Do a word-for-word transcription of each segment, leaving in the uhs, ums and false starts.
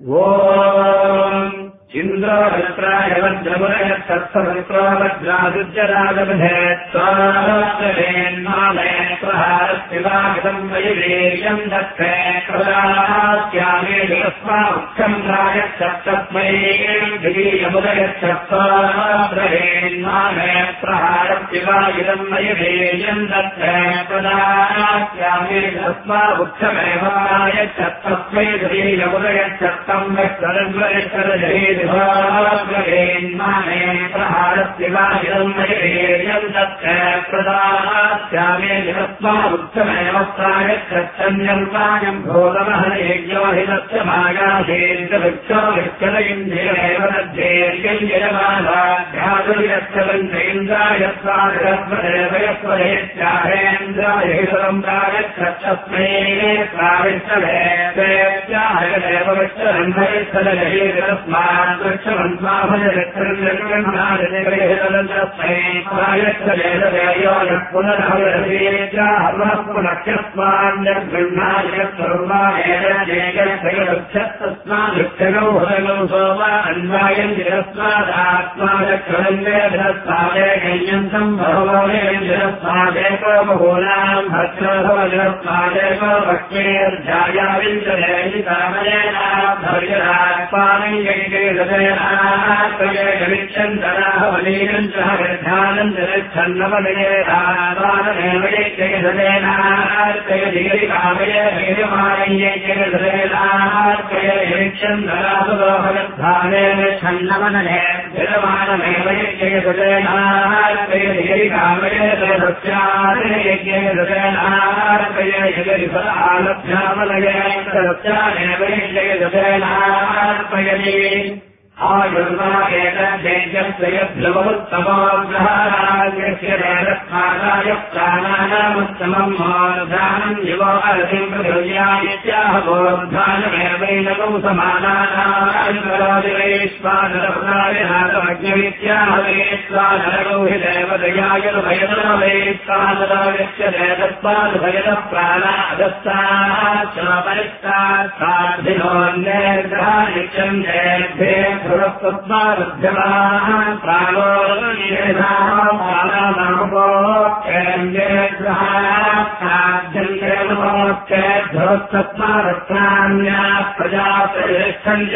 ॐ इन्द्रो वज्राय वज्रमुरयत्सत्सहस्रो वज्रादुज्जराजबधे स्वाहेन्मालय प्रहारस्तिवागतम् वैवीर्यम् दत्ते प्रदास्यामे विरस्मामुख्यम् रायच्छत्तस्मै दिवीयमुदयच्छत्वाहेन्मालय प्रहारस्तिवागितम् वैवीर्यम् दत्ते प्रदास्यामे विरस्मामुख्यमेव रायच्छत्तस्मै दिवीयमुदयच्छत्तम् वैश्वरन्वयश्वरजहे ेन्माने प्रहारस्तिवायम् वैवीर्यम् दत्ते प्रदास्यामे विरस्मामुत्तमेव प्रायच्छन्यम् प्रायम् भोगमहनेज्यो हि तस्य मायाधेन्द्रवृक्षो विश्वलयिन्द्रियमेव तद्धेर्यम् यजमानाध्यासुर्यच्छलन्द्रेन्द्रायस्वादयस्वरेत्याहेन्द्राय हि सुरम् प्रायच्छत्तस्मै प्राविष्टभेत्याहयदेव विश्वरन्भयस्थलजहे तस्मात् वृक्षमन्वाभजरक्षरन्नादस्मै प्रायच्छलेदयो यः पुनरहरवीर्याहर्वः पुनक्षस्मान्यर्गृह्णायत्सर्वायस्तस्मादृक्षगौ हृदगौ सोम अन्वायम् जिरस्मादात्मादक्षरन्वेदस्मादेकय्यन्तम् बहवोऽयञ्जिरस्मादेको बहूनाम् भद्रभवजिरस्मादेको आयुर्वाकेतद्यस्य देवत्मादाय प्राणानामुत्तमम् मोर्धानम् युवो अर्थिम् प्रभुर्यायत्याह बोर्धानमेवैनकौ समानानायश्वानरपुरायनाथमज्ञवित्याह वैश्वानरगौ हि देवदयायुर्भयदवैश्वानरस्य देवत्वाद्भयदः प्राणादस्ताच्छापरिष्टाच्छाधिनोऽन्यग्रहानित्यम् जयद्भे ध्रुवस्तत्त्वारुध्यमान् प्राणो ध्रुवस्तत्त्वारत्राण्या प्रजा प्रतिष्ठन्ति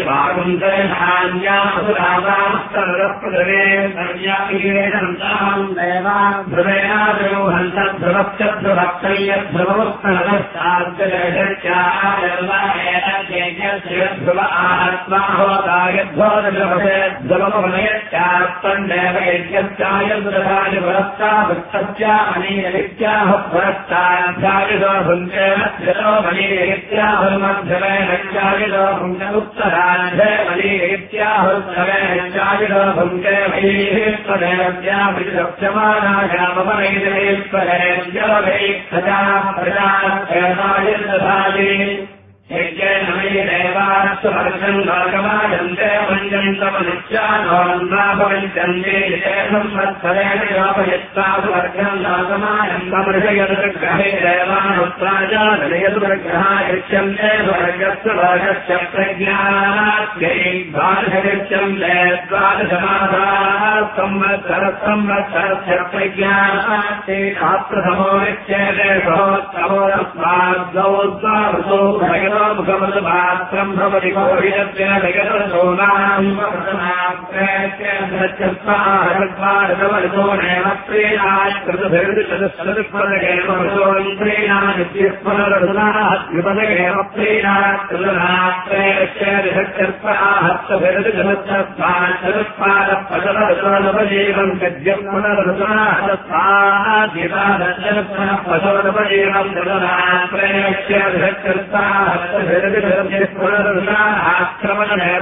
भागुन्दरधान्यासुरावास्तरप्रदवे सर्व्यापिकेशन्ताम् देवान् ध्रुवेनाद्रोहन्त ध्रुवश्च ध्रुवक्तैयध्रुवोत्तरश्चार्जलध्रुव आत्मा ध्रुवमनयश्चात्तन्देव यज्ञश्चायदुरधानि पुरस्ता वृत्तस्या मनीयवित्याह पुरस्ताध्यायुधो भुङ्गेमध्यतो मनीयवित्याहुर्मध्यमेनश्चायुधो भुङ्ग उत्तराध्ये मनीयवित्याहुर्धवेनश्चायुधो भुङ्गे मयीश्वरेभ्यामपनैदेश्वरेभ्योभैः प्रजा प्रजायुर्दधाति यज्ञेन मयि देवास्तुभर्गम् भागमायन्ते मञ्जन्तमनुष्यानोन्नाभवञ्चन्ते संवत्सरेण योपयत्तासु वर्गम् भागमायन्तमृषयदुर्ग्रहे देवानुत्राजानयदुर्ग्रहा यच्छन्ते स्वर्गस्य भागस्य प्रज्ञात्यै द्वादशयच्छन्ते द्वादशमासाः संवत्सरसंवत्सरस्य प्रज्ञात्यै शास्त्रसमो विच्यते सहोत्तमोरस्माद्गौ द्वावृतो भगवतो मुखमदमात्रम् भवति कोविदत्वेन जगतसोनाम् प्रत्यस्माहरद्वारदवरितो नैव प्रेणाय कृतभिर्दुचतुस्सदुपदगेव प्रेणानित्यस्मरदुनात्युपदगेव प्रेणात्रिलनात्रयश्चेदशक्त्यर्पाहत्तभिर्दुचतुस्मात्सदुत्पादपदवरसोनपजीवम् गद्यम् पुनरदुनाहतस्मादिपादशरपदवजीवम् ददनात्रयश्चेदशक्त्यर्पा आक्रमणमेव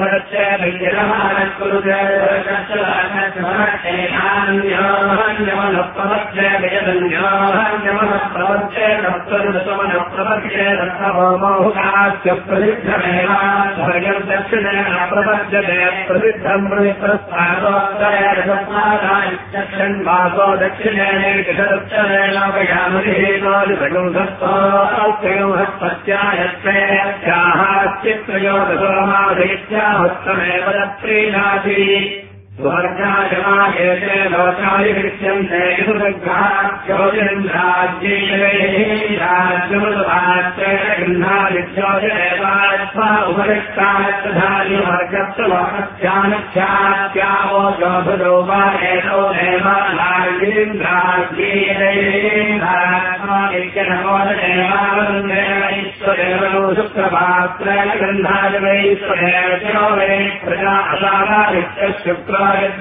प्रवच्चे दक्षिणेन प्रपद्यते प्रसिद्धम् प्रविप्रस्थानोत्तरेणवासो दक्षिणेनैकशदक्षरेणोपयामधिहेनोदिषगुंसत्वात्रयोदशोमाधैत्याहुत्तमेव तत्प्रीणाति सुवर्गाशमायेते लोकाय दृश्यन्ते राज्येन्द्राज्येन गृह्णादित्योजनेवात्मा उपरिष्टानि वर्गत्वलोकस्यानुख्यात्यावो जोभुरो वा एतो देवानागीन्द्राज्येनैश्वरेणो शुक्रपात्रेण गृह्णादि वैश्वरेणो वै प्रजा असावादित्य शुक्र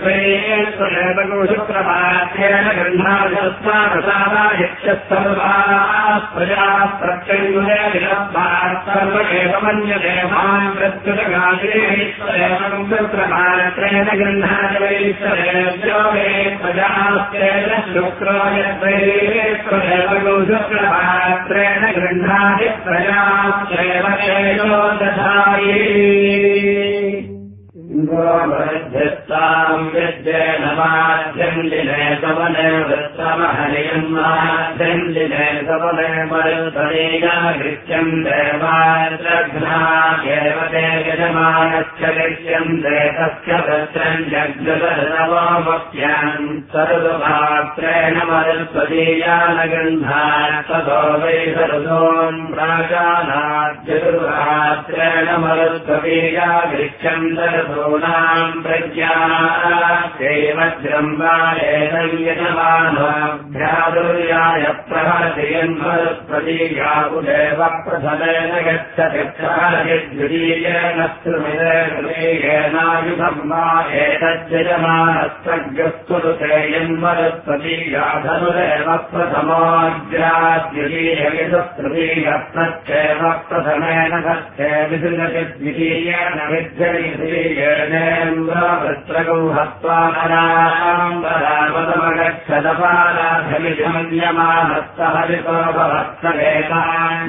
शुक्रपाठ्येन गृह्णादित्याः प्रजाः प्रत्यङ्गुलेन प्रत्युतगात्रेण शुक्रपात्रेण गृह्णादिवैश्वरेभ्यो वे प्रजास्तेन शुक्रोयद्वैश्वरेवगो शुक्रपात्रेण गृह्णादि प्रजास्तेव तेजो दधायि ृत्ताम् विद्येन माध्यन्दिने सवने वृत्तमहरियन्माध्यन्दिने सवने मरुतरीयाघृत्यम् देवाद्रघ्नायेव ते यजमानस्य गृह्यन्ते तस्य वृत्रम् जग्जतनवोमुख्यान् सर्वपात्रेण मरुत्वदीयान गृह्णात् ततो वै सर्वोन् प्राजानाद्यतुर्पात्रेण मरुत्वदीयाघृत्यम् दर्भो नाम् प्रज्ञादेवायमानोऽभ्यादुर्याय प्रहरयन्मरुत्वदीया उदेव प्रथमेन गच्छति प्रहरद्वितीयेन स्त्रुमिदेनायुधम् वा एतज्जयमानस्त्रग्रस्तुते यन्मरुत्वदीया धनुरेव प्रथमोऽग्राद्वितीयविदुस्तृतीय प्रत्येव प्रथमेन गच्छे विसृजति द्वितीयेन विद्यति ेन्द्रवृत्रगौ हत्वानरामगच्छदपाराधमिमन्यमानस्तहरितो भवत्सवेतान्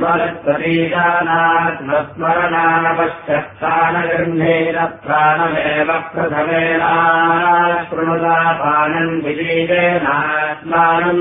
वरत्वरीजानात्मस्मरणानपश्यत्तानगृह्णेन प्राणमेव प्रथमेनाशृणुदापानम् विजीवेनात्मानम्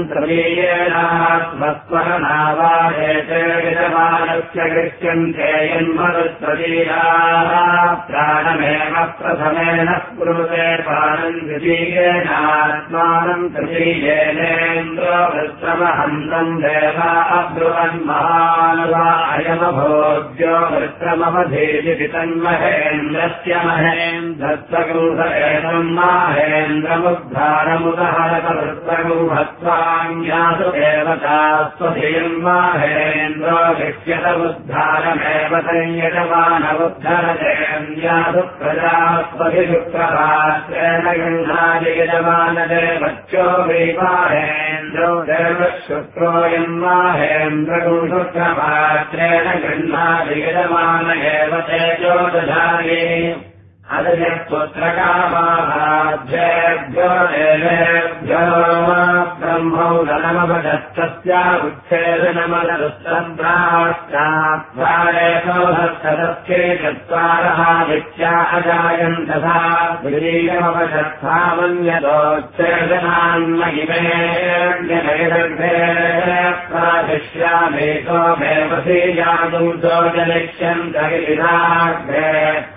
त्रीयेनात्मस्मरणावाहेते विजमानस्य गृह्यन्ते यन्मरुत्वदीयाः प्राणमेव प्रथमेन स्मृते पानम् द्वितीयेनात्मानम् तृतीयेनेन्द्रवृत्रमहन्तम् देवा अब्रुवन्महानुवा अयमभोज्यो वृत्रमवधीति तन्महेन्द्रस्य महेन्द्रत्वगुंसम् माहेन्द्रमुद्धारमुदहरत वृत्रगुंहत्वान्यासु देवतास्वधियम् माहेन्द्रो भिष्यतमुद्धारमेव संयजमानमुद्धरतेऽन्यासु प्रजास्पतिशुक्रपात्रेण गृह्णादियजमानदेवच्यो वैवाहेन्द्रो देवशुक्रोऽयम् माहेन्द्रगुं शुक्रपात्रेण गृह्णादियजमान एव तेजो दधाये अदयत्पुत्रकामाभाभ्येभ्यो देवेभ्यो ब्रह्मौदनमभजस्तस्या उच्छेदनमदरुस्तद्राष्टात्वारेकोभत्सदस्ये चत्वारः विद्या अजायन् तथा विलीयमवशत्सामन्यतोच्छेदनान्महिमेऽग्निनैदग्धे प्राशिष्यामेको मेवसी जातुं जनिष्यन्त गिरिनाग्रे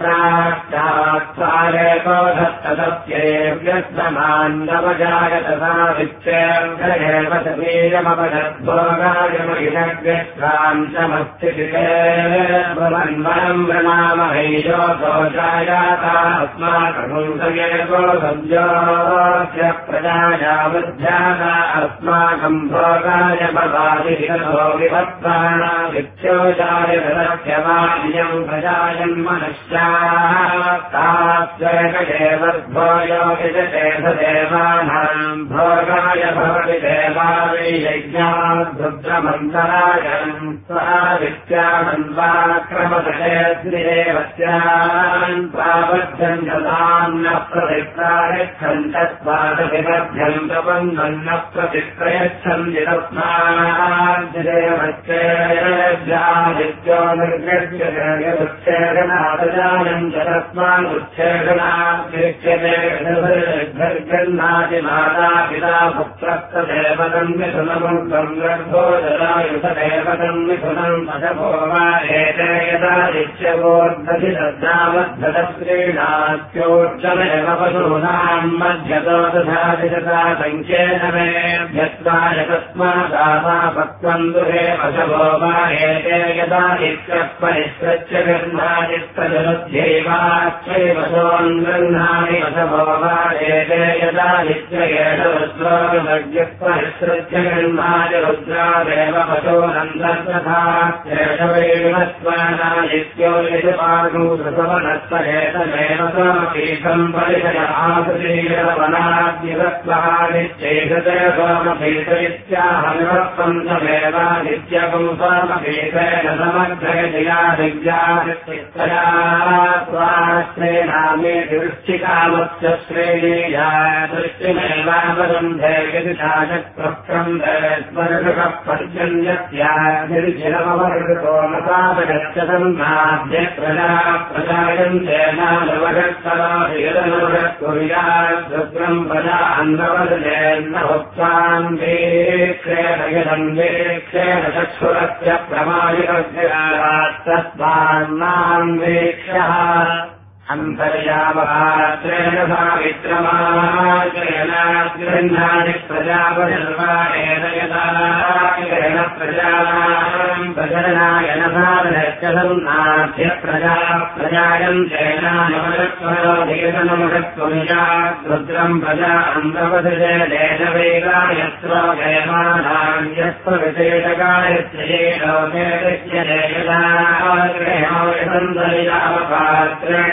प्राक्तात्सारेकोधत्तदस्येव्यस्तमान्नवजायतसा विच्छेन्द्रयेव शरीरमपदद्भोगायमहिनग्रश्रान्तमस्तिते भवन्वरम् वृणामहैयो दोषायाता अस्माकमुंसयेको संयोस्य प्रजाया वृद्ध्याना अस्माकम् भोगाय भवादिहितो विभक्ताना विच्छोजाय ददस्यमान्यम् प्रजायन्मनुष्याः तात्वेकदेवर्भोयो विजते सदेवानाम् भोगाय भवति देवा वै यज्ञाद्रुद्रमन्तरायम् स्वादित्यामन्वाक्रमदशे श्रीदेवस्यान् प्राबध्यम् ददान्न प्रतिप्राय तस्मादभिमध्यम् प्रबन्धन्न प्रतिप्रयच्छन्ति तस्मादित्यो निर्गच्छेदनादजानम् च तस्मादुच्छेदनातिमाता पिता पुत्रस्तदेवतम् मिथुनम् गर्भो जलायुधदेवतम् मिथुनम् अशभो वा एते यदादित्यवोर्धति तद्धावद्धतस्त्रीणात्योर्जमेव पशूनाम् मध्यतो दधाति तथा सङ्ख्येन मेभ्यत्वाय तस्मादापापत्वम् दुहे अशभो वा एते यदादित्यः परिसृत्य गृह्णादिस्तजलध्यैवाच्चैव सोऽन् गृह्णानि अशभो वा एते यदादित्ययेष रुद्रोऽग्निः परिसृत्य गृह्णाति रुद्रादेव पशोनन्दस्तथा केशवैवस्वानादित्यो यजुपागुसवनस्तरेतमेव सोमपीठम् परिषय आसुरीरवनाद्यवत्वादित्यैषते सोमपीठ इत्याहमिवत्पन्तमेवादित्यगुं सोमपीठेन समग्रयजयादिव्यादित्या स्वाश्रेणामे दृष्टिकामस्य श्रेणीया दृष्टिमेवावरुन्धे यदि शाचक्रक्रन्दे स्मर्षः पर्जन्यस्यादिर्जिरमवर्गतो मतापगच्छतन्नाद्य प्रजा प्रजायन्ते नालवगत्तराधिरनुगत्कुर्याद्रुद्रम् प्रजा अन्नवदनेन्न भक्त्वान् वीक्षेण यदम् वीक्षेण चक्षुरस्य प्रमाणिकस्य तस्मान्नाम् वीक्ष्यः अन्तर्यामपात्रेण सावित्रमात्रेण गृह्णानि प्रजापनिर्वाणेन यदाकेन प्रजानाम् प्रजननायन साधनश्चसन्नाभ्य प्रजा प्रजायन्तेनानमदत्वरोधेतनमदत्वमिषात् रुद्रम् प्रजा अन्तवधजेन वेगायस्रो जयमानान्यस्व विशेषकायत्रिये लोके दृश्यते यदा गृह्णायसन्तर्यामपात्रेण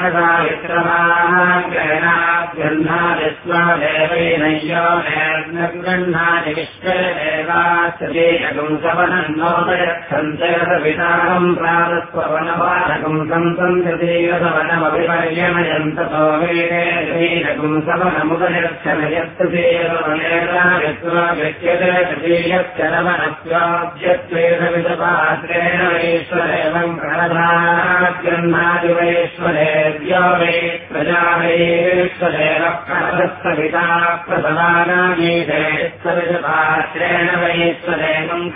विक्रमाग्रहणाद्गृह्णादि स्वादेवैनय्यो गृह्णादि विश्वदेवाश्रीयकम् सवनन्नोपयच्छन्तयसवितारम् प्रातस्ववनवानकम् सन्तन्त्यतीयसवनमभिपर्यमयन्ततो वेदे श्रीरकम् सवनमुदयक्षमयस्तुतीयसवनेनाविश्वव्यक्यते तृतीयश्चरवनस्याभ्यत्वेदविदपात्रेण वैश्वरेवम् प्रणधाद्गृह्णादि वैश्वरे वै प्रजावैश्वरेव कणधस्तविता प्रसवानामीते सविजपात्रेण वैश्वरेवम्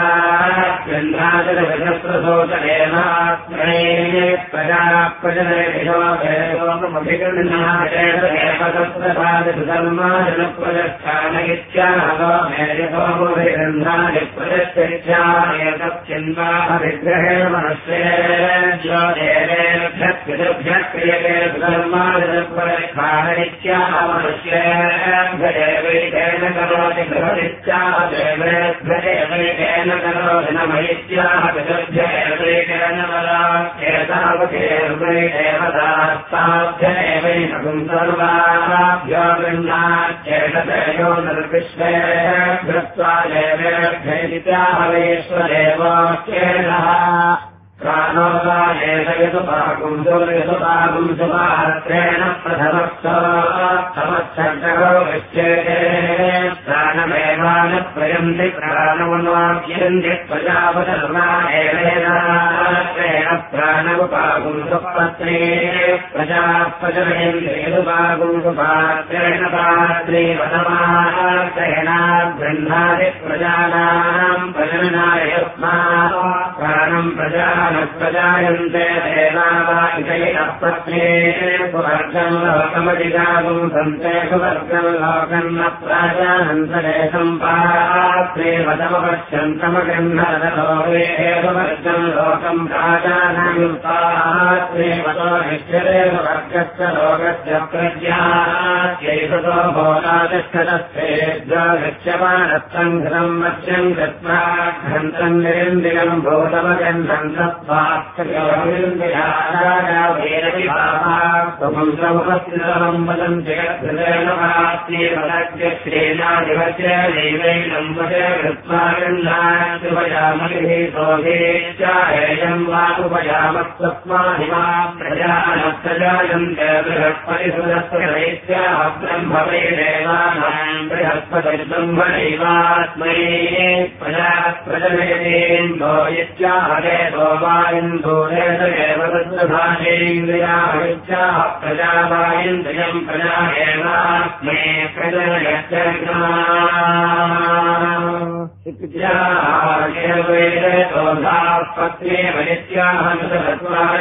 कणशाद्गन्धाचलविधप्रसोचरेणात्मने प्रजा प्रजनेषोभेदोपभिगृह्णाचेतदेवतस्त्रपादिधर्माजनप्रजस्थान इत्याहतो मेयतोमुभिगृह्णादि प्रजश्चित्यायतच्छिन्वाभिग्रहेण मनुष्येभ्यो देवेभ्यः क्रियते धर्मादित्याह मनुष्येभ्यदेवैतेन करोति बृहदित्याह देवेभ्यदेवैतेन करोति न मयित्याह पितृभ्येवैतेन वदा एतावदेवैदेवतास्ताभ्यदेवैनकुम् सर्वाभ्यो गृह्णाच्चेतयो निर्विश्वे धृत्वा देवेभ्यैत्याह वैश्वदेवोऽस्येनः प्राणोपायेषयतुपाकुम् सुर्यतुपाकुम् सुपात्रेण प्रथमस्तमच्छर्करो विश्चेते प्राणमेवानप्रयन्ति प्राणवन्वाक्यन्ति प्रजापतर्माणेन प्राणमुपाकुम् सुपत्रे प्रजापचरयन्ति यदुपाकुम् सुपात्रेण पात्रे वनमात्रेण गृह्णादि प्रजानाम् प्रजननाय यस्मात् प्राणम् प्रजा प्रजायन्ते देवावाहितैरपत्ने सुवर्गम् लोकमधिगागुम् सन्ते सुवर्गम् लोकम् न प्राजानन्तरे सम्पात्रे वदमपश्यन्तमगन्धरलोके सुवर्गम् लोकम् प्राजानन्तात्रे वदो निश्चरे सुवर्गस्य लोकस्य प्रज्ञात्यैषतो भोगातिष्ठतस्तेभ्यो गच्छमानस्तङ्घ्रम् मत्स्यम् गत्वा घ्रन्तम् निरिन्दिरम् भूतमगन्धम् समुद्रमुपस्थितम् वदन्ति श्रीनादिवस्य देवैनम् वशे कृत्वा गृह्णात्युपयामलिः सोऽधीत्याहेयम् वा उपयामस्तस्मादिमा प्रजानस्य प्रजायन्ते बृहस्पतिसुरस्य दैत्याः ब्रह्मवैदेवानाम् बृहस्पतिर्ब्रह्मणैवात्मै प्रजा प्रजनेन्द्रो इत्याहरे सोमायन्दोरेव तद्भाषेन्द्रियाः प्रजावायन्द्रियम् प्रजा एवात्मै प्रजनयत्यापत्ये वनित्याहन्तत्वाय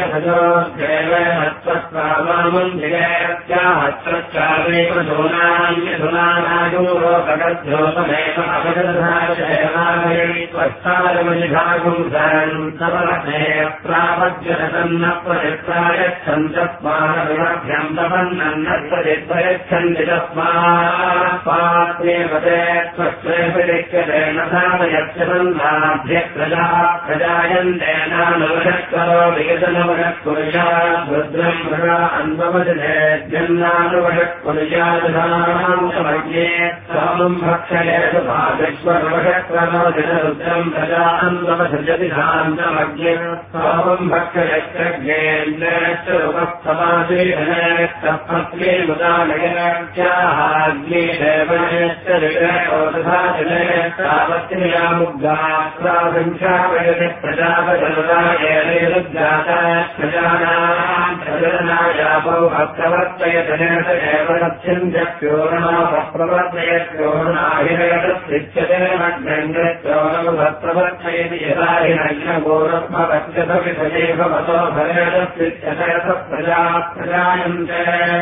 भजोद्रेवत्वस्वामन्दिरेत्याहत्रश्चावेव धूनान्यधुनानायोगद्योतमेव अवगदधारयत्वस्तारमनिधागुंसरन्तवरणे प्रापद्यतन्न प्रयत्नायच्छन्तस्मानविमभ्यम् तपन्नन्नत्वदिद्वयच्छन्ति तस्मात् पात्रेव ते त्वस्त्वेऽपिलिख्यते न सामयत्यबन्धाभ्यप्रजा प्रजायन्ते नानुवशत्करो विगतनवशत्कुरुषात् रुद्रम् प्रजा अन्ववजने जन्नानुवशत्कुरुषादधानाम् समज्ञे सामम् भक्षयेषु भागश्वरवशत्करो जनरुद्रम् प्रजा अन्ववसृजति शान्तमज्ञे सामम् भक्षयश्चज्ञेन्द्रेश्च रूपस्थमासेनस्तपत्रे मुदानयनाख्याहाग्ने देवनेश्च ऋगोदधा जनेश्चावत्यामुग्गात्रासङ्ख्यावयति प्रजापजनुदायेरुद्गाता प्रजानाम् प्रजनायापौ अप्रवर्तयतनेत एव लक्ष्यन्त्यप्योरणाप्रवर्तयत्योरणाहिरयतस्थित्यते मग्नन्द्योरमुभप्रवर्तयति यदा हिरण्यगोरत्मवत्यतविषये भवतो भरेतस्थित्यते प्रजा प्रजायन्ते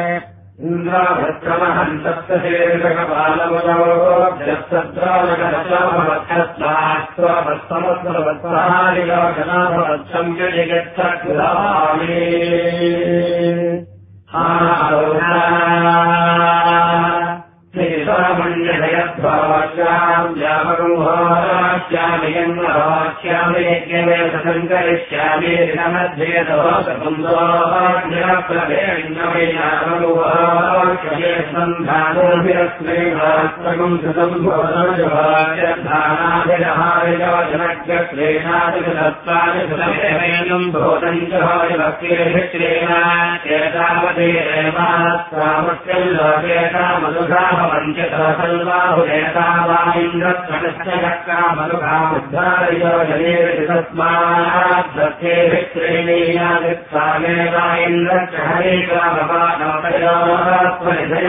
श्रीरामण्यभयद्भावाश्याम् जामगुंहोराश्यामि यज्ञवेदसङ्करिष्यामि ऋणमध्येतोसम्भोः सन्धानोभिरस्मेनात्मकम् कृतम् भोजनजभानाभिरहारिजवजनज्ञश्रेणादितत्त्वानि कृतमेनम् भूतम् च भवतिभक्तिर्भिश्रेणाचेतावतीरेवास्वामुष्यम् लोकेतामनुघाभवन्त्यतसल्वाहुरेतावामिन्द्रत्वनिश्चयक्कामनुघामुद्धारयो जनेरितस्माद्भक्तेभिश्रेणीयादित्सामेवाइन्द्रच्छहरेकामपानोपयोत्वनिधय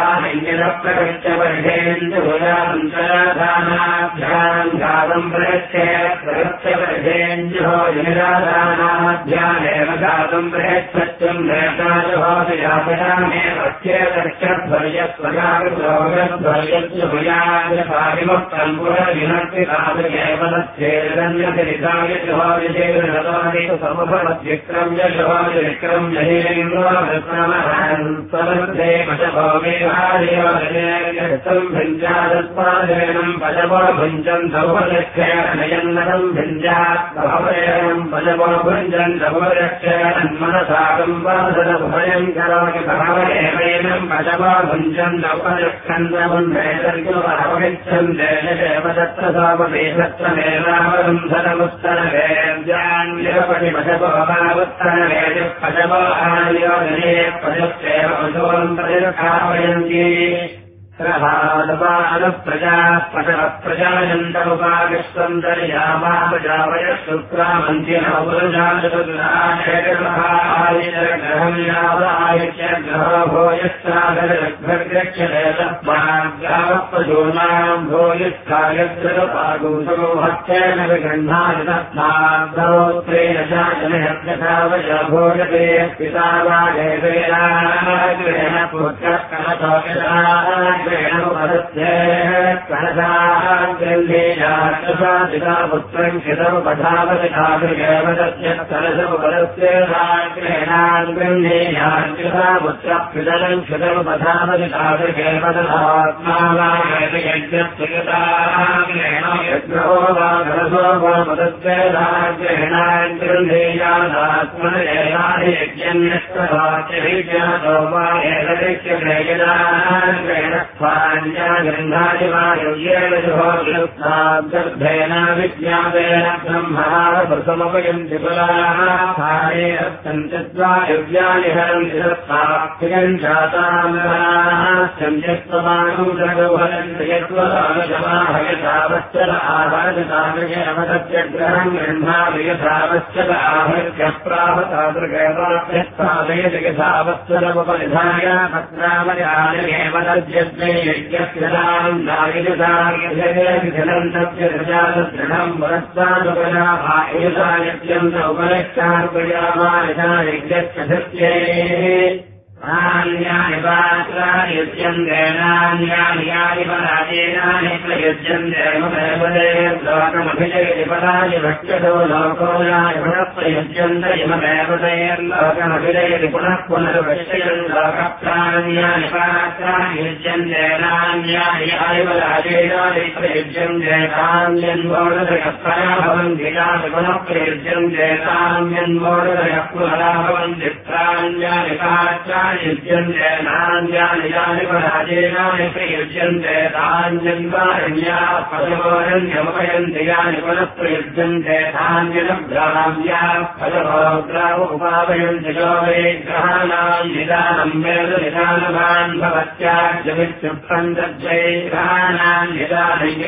आदानयप्रगत्यवर्धेन्दुभुजान्तराधानाभ्याम् घातम् प्रयच्छेत् प्रगत्यवर्धेन्दुभो जनिराधानाभ्यामेव घातम् प्रयच्छत्वम् नेताजुभोतिजापयामेव ध्येतक्षध्वर्यस्वगाभिर्योगध्वर्यत्युभुजादिपारिमुक्तम् पुरविनक्तिकाभिकेवलच्छेदन्यतिरितायजुभोजिदेवनतोनितु समुभवद्विक्रम्य जुभोजिविक्रम्य हीन्द्रोभिक्रमहन्स्वरुद्धे पशभोमेवादियोगनेर्यस्तम् भिञ्जादत्पादेनम् पशवो भुञ्जन् दौपलक्षेणयन्नतम् भिञ्जात् भवयम् पशवो भुञ्जन् दौपलक्षेणन्मनसाकम् वादनभयम् करोति भवयेवैनम् पशवो भुञ्जन् दौपलक्षन्दमुन्मेतर्गुमहवगिच्छन् देशेव तत्र सोमवेशत्रमेवावरुन्धनमुत्तरवेद्यान्यपटि पशवो भावुत्तरवेदि पशवो आयोगने पशुक्षेव पशुवम् प्रतिरखावयन्ति प्रभादपादप्रजाः पशवप्रजायन्तमुपाविश्वन्तर्यामापजावयः शुक्रामन्त्यनवपुरुषादुराशेखरमहायग्रहम् यावायुष्यग्रहो भूयश्चादरग्भर्गच्छते तस्माद्गावपशूनाम् भूयस्थायद्रपागुसमूहत्तेन विगृह्णाति तस्माद्गोत्रेण शासनहत्यथावश भूयते पिता वा देवेनाग्रेण पुत्रः कलशोकः कलशाग्रन्थेयाक्षसा पुत्रम् क्षितमुपधावतिकाभिगेवदस्य कलशमुपदस्येनाग्रन्थेयाक्षसा पुत्रः पितरम् क्षितमुपधावतिकाभिगेवदधात्मावायज्ञस्यगताग्रेणो वा कलशो वा पदस्येनाग्रन्थेयादात्मनयज्ञन्यस्तवाच्यभिज्ञातो वा एतदिक्यग्रेयदाग्रेण स्वान्यागृह्णादिवाय वायुव्येन जुहोर्गर्भेन विज्ञातेन ब्रह्मणा प्रथमपयन्ति पुराः स्थाने सञ्चिद्वायुव्यानि हरन्ति सत्ताक्षियम् जाताम्बराः सञ्चित्वमानम् जगौहरन्ति यत्त्वमाहयतावश्चल आहरतामृगमदत्यग्रहम् गृह्णामि यथावश्चल आहृत्य प्राहतादृगैवाभ्यस्तादयति यथावश्चलमुपनिधाय पत्रामयानिमेव तद्यज्ञे यज्ञस्य दानम् नायजुतार्यजलम् तस्य दृढम् पुरस्तादुपनाभायता यज्ञम् उपनिष्ठार्पयामायता यज्ञस्य धृत्येः नान्यानि पात्राणि युज्यन्ते नान्यानि यानि पराजेनानि प्रयुज्यन्ते इममेवदेर्लोकमभिजयति पराजि भक्ष्यतो लोको यानि पुनः प्रयुज्यन्ते इममेवदेर्लोकमभिजयति पुनः पुनर्भक्ष्यन् लोकप्राण्यानि पात्राणि युज्यन्ते नान्यानि यानि पराजेनानि प्रयुज्यन्ते तान्यन्मोदयः परा भवन्ति यानि पुनः प्रयुज्यन्ते तान्यन्मोदयः पुनरा भवन्ति प्राण्यानि पात्राणि युज्यन्ते नान्यानि यानि पराजेनानि प्रयुज्यन्ते तान्यन्वारण्याः फलमोरण्यमुपयन्ति यानि पुनः प्रयुज्यन्ते तान्यनुग्राव्याः फलमोग्राव उपापयन्ति यो वै ग्रहाणाम् निदानम् वेद निदानवान् भवत्याज्यमित्युक्तम् तद्वै ग्रहाणाम् निदानम्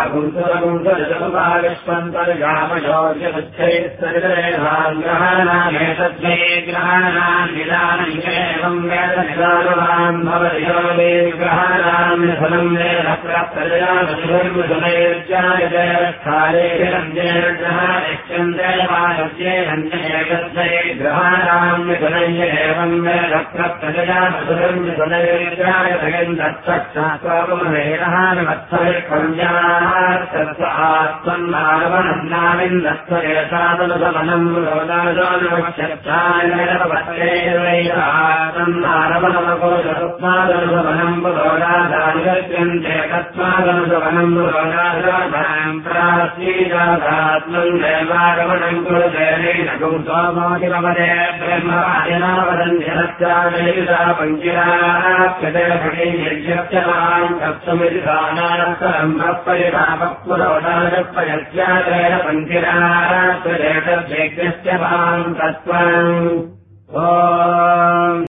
यदुपागुंसुरगुंसरजलुपागस्वन्तर्गामयोग्यमुच्छैस्तरितरेधान् ग्रहाणामेतद्वै ग्रहाणाम् निदानम् एवम् वेद निदानवान् भवति यो वै ग्रहाणाम् फलम् वेद प्रप्रजयामधुर्मधुनैर्जायते स्थारेभिरञ्जेन ग्रहाणिष्यन्ते वायस्येरञ्जनेकद्वै ग्रहाणाम् निधनञ्ज एवम् वेद प्रप्रजयामधुरञ्जनेर्जायतयन्तक्षक्षात्वमहेरहानमत्सविकल्याः आत्मन्मानवनम् नाविन्दस्वरेतादनुसमनम् रोदाजोन्वक्षत्तान्यरपत्रेर्वैरातन्नारवनमकोशरुक्मादनुसमनम् पुरोडादानिगत्यन्ते तस्मादनुसमनम् पुरोडादाम् प्रास्तीजातात्मम् देवागमनम् कुरुदेन गुंसोमोतिपदे ब्रह्मवादिना वदन्त्यनश्चादयिता पञ्चिराप्यते भगैर्यज्ञप्यमान् तत्समिति दानार्थम् भक्परितापपुरोडाजपयस्यादेन पञ्चिराप्यते तद्यज्ञस्य माम् तत्त्वम् ॐ